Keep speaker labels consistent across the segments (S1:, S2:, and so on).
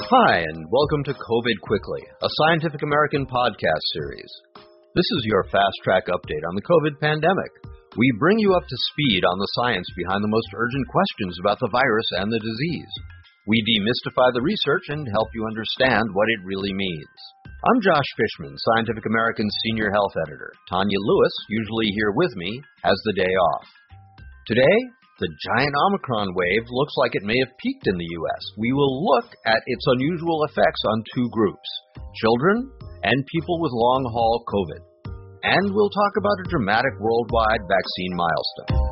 S1: Hi, and welcome to COVID Quickly, a Scientific American podcast series. This is your fast-track update on the COVID pandemic. We bring you up to speed on the science behind the most urgent questions about the virus and the disease. We demystify the research and help you understand what it really means. I'm Josh Fishman, Scientific American's Senior Health Editor. Tanya Lewis, usually here with me, has the day off. Today, the giant Omicron wave looks like it may have peaked in the U.S. We will look at its unusual effects on two groups, children and people with long-haul COVID. And we'll talk about a dramatic worldwide vaccine milestone.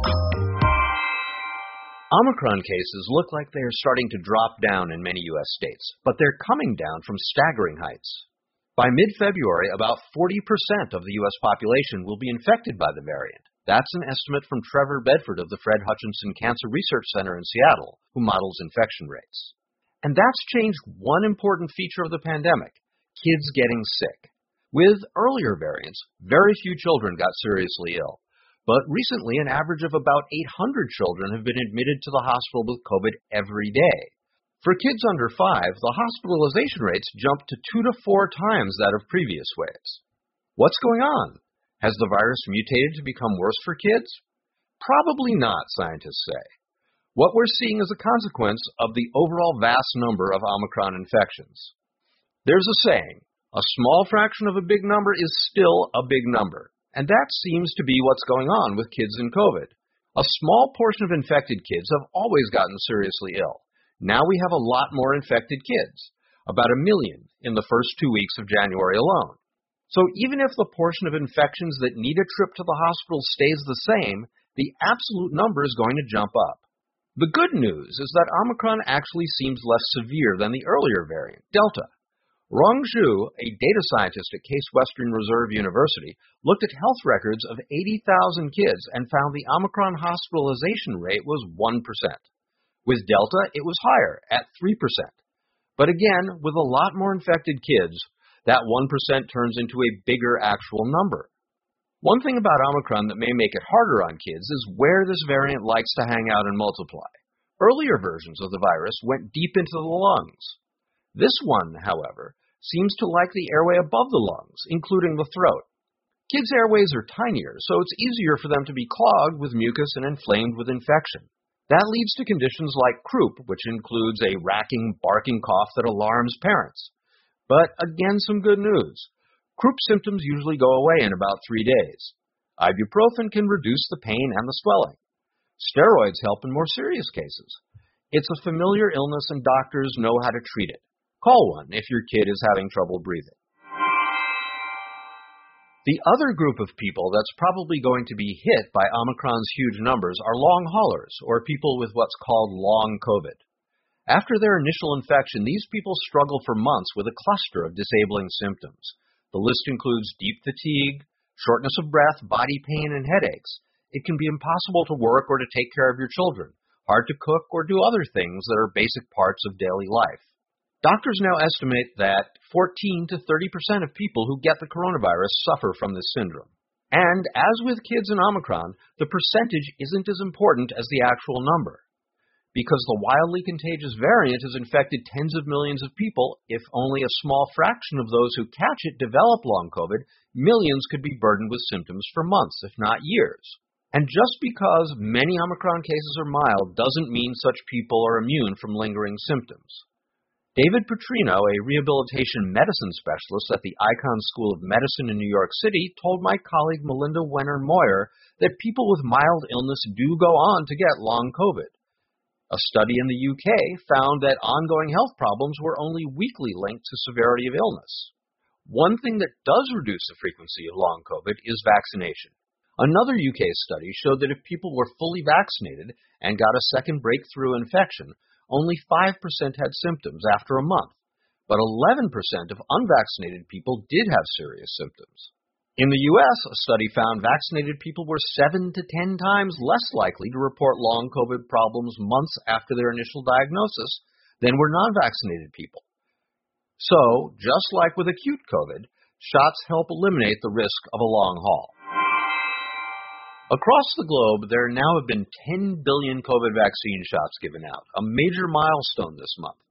S1: Omicron cases look like they are starting to drop down in many U.S. states, but they're coming down from staggering heights. By mid-February, about 40% of the U.S. population will be infected by the variant. That's an estimate from Trevor Bedford of the Fred Hutchinson Cancer Research Center in Seattle, who models infection rates. And that's changed one important feature of the pandemic, kids getting sick. With earlier variants, very few children got seriously ill. But recently, an average of about 800 children have been admitted to the hospital with COVID every day. For kids under 5, the hospitalization rates jumped to 2 to 4 times that of previous waves. What's going on? Has the virus mutated to become worse for kids? Probably not, scientists say. What we're seeing is a consequence of the overall vast number of Omicron infections. There's a saying, a small fraction of a big number is still a big number, and that seems to be what's going on with kids in COVID. A small portion of infected kids have always gotten seriously ill. Now we have a lot more infected kids, about 1 million in the first 2 weeks of January alone. So even if the portion of infections that need a trip to the hospital stays the same, the absolute number is going to jump up. The good news is that Omicron actually seems less severe than the earlier variant, Delta. Rong Zhu, a data scientist at Case Western Reserve University, looked at health records of 80,000 kids and found the Omicron hospitalization rate was 1%. With Delta, it was higher, at 3%. But again, with a lot more infected kids, that 1% turns into a bigger actual number. One thing about Omicron that may make it harder on kids is where this variant likes to hang out and multiply. Earlier versions of the virus went deep into the lungs. This one, however, seems to like the airway above the lungs, including the throat. Kids' airways are tinier, so it's easier for them to be clogged with mucus and inflamed with infection. That leads to conditions like croup, which includes a racking, barking cough that alarms parents. But again, some good news. Croup symptoms usually go away in about 3 days. Ibuprofen can reduce the pain and the swelling. Steroids help in more serious cases. It's a familiar illness and doctors know how to treat it. Call one if your kid is having trouble breathing. The other group of people that's probably going to be hit by Omicron's huge numbers are long haulers, or people with what's called long COVID. After their initial infection, these people struggle for months with a cluster of disabling symptoms. The list includes deep fatigue, shortness of breath, body pain, and headaches. It can be impossible to work or to take care of your children, hard to cook or do other things that are basic parts of daily life. Doctors now estimate that 14 to 30% of people who get the coronavirus suffer from this syndrome. And as with kids in Omicron, the percentage isn't as important as the actual number. Because the wildly contagious variant has infected tens of millions of people, if only a small fraction of those who catch it develop long COVID, millions could be burdened with symptoms for months, if not years. And just because many Omicron cases are mild doesn't mean such people are immune from lingering symptoms. David Petrino, a rehabilitation medicine specialist at the Icahn School of Medicine in New York City, told my colleague Melinda Wenner-Moyer that people with mild illness do go on to get long COVID. A study in the UK found that ongoing health problems were only weakly linked to severity of illness. One thing that does reduce the frequency of long COVID is vaccination. Another UK study showed that if people were fully vaccinated and got a second breakthrough infection, only 5% had symptoms after a month, but 11% of unvaccinated people did have serious symptoms. In the U.S., a study found vaccinated people were 7 to 10 times less likely to report long COVID problems months after their initial diagnosis than were non-vaccinated people. So, just like with acute COVID, shots help eliminate the risk of a long haul. Across the globe, there now have been 10 billion COVID vaccine shots given out, a major milestone this month.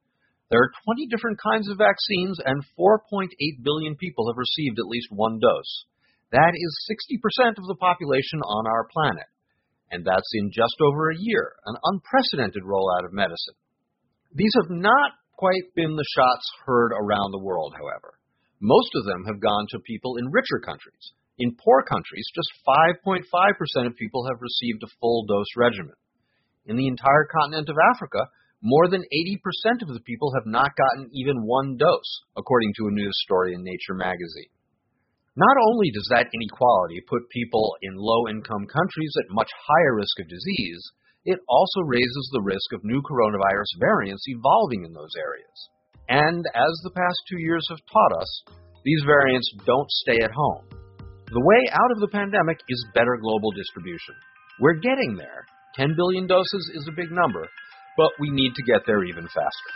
S1: There are 20 different kinds of vaccines, and 4.8 billion people have received at least one dose. That is 60% of the population on our planet. And that's in just over a year, an unprecedented rollout of medicine. These have not quite been the shots heard around the world, however. Most of them have gone to people in richer countries. In poor countries, just 5.5% of people have received a full dose regimen. In the entire continent of Africa, more than 80% of the people have not gotten even one dose, according to a news story in Nature magazine. Not only does that inequality put people in low-income countries at much higher risk of disease, it also raises the risk of new coronavirus variants evolving in those areas. And as the past 2 years have taught us, these variants don't stay at home. The way out of the pandemic is better global distribution. We're getting there. 10 billion doses is a big number, but we need to get there even faster.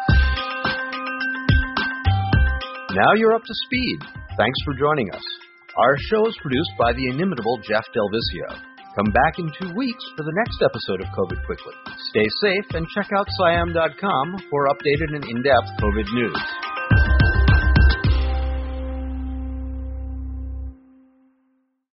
S1: Now you're up to speed. Thanks for joining us. Our show is produced by the inimitable Jeff Del Vizio. Come back in 2 weeks for the next episode of COVID Quickly. Stay safe and check out SciAm.com for updated and in-depth COVID news.